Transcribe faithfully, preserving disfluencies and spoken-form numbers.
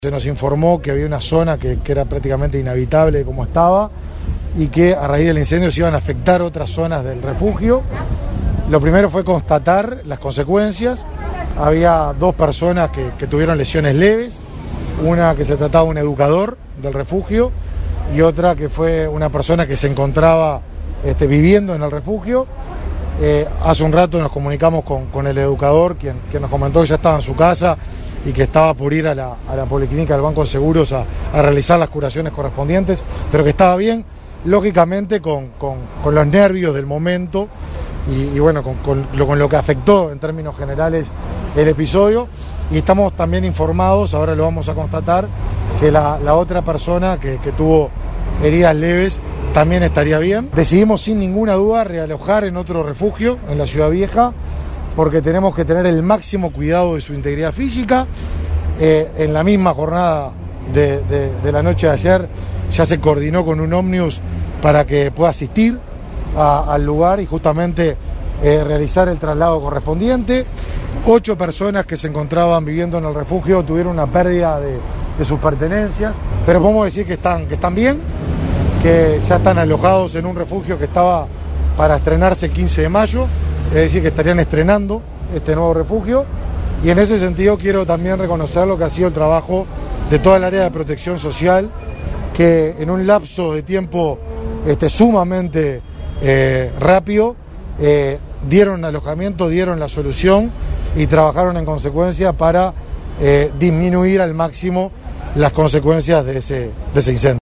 Se nos informó que había una zona que, que era prácticamente inhabitable como estaba y que a raíz del incendio se iban a afectar otras zonas del refugio. Lo primero fue constatar las consecuencias. Había dos personas que, que tuvieron lesiones leves, una que se trataba de un educador del refugio y otra que fue una persona que se encontraba este, viviendo en el refugio. Eh, hace un rato nos comunicamos con, con el educador, quien, quien nos comentó que ya estaba en su casa y que estaba por ir a la, a la policlínica del Banco de Seguros a, a realizar las curaciones correspondientes, pero que estaba bien, lógicamente con, con, con los nervios del momento y, y bueno, con, con, lo, con lo que afectó en términos generales el episodio. Y estamos también informados, ahora lo vamos a constatar, que la, la otra persona que, que tuvo heridas leves también estaría bien. Decidimos sin ninguna duda realojar en otro refugio en la Ciudad Vieja, porque tenemos que tener el máximo cuidado de su integridad física. Eh, en la misma jornada de, de, de la noche de ayer ya se coordinó con un ómnibus para que pueda asistir a, al lugar y justamente eh, realizar el traslado correspondiente. Ocho personas que se encontraban viviendo en el refugio tuvieron una pérdida de, de sus pertenencias, pero podemos decir que están, que están bien, que ya están alojados en un refugio que estaba para estrenarse el quince de mayo. Es decir, que estarían estrenando este nuevo refugio, y en ese sentido quiero también reconocer lo que ha sido el trabajo de toda el área de protección social, que en un lapso de tiempo este, sumamente eh, rápido eh, dieron alojamiento, dieron la solución y trabajaron en consecuencia para eh, disminuir al máximo las consecuencias de ese, de ese incendio.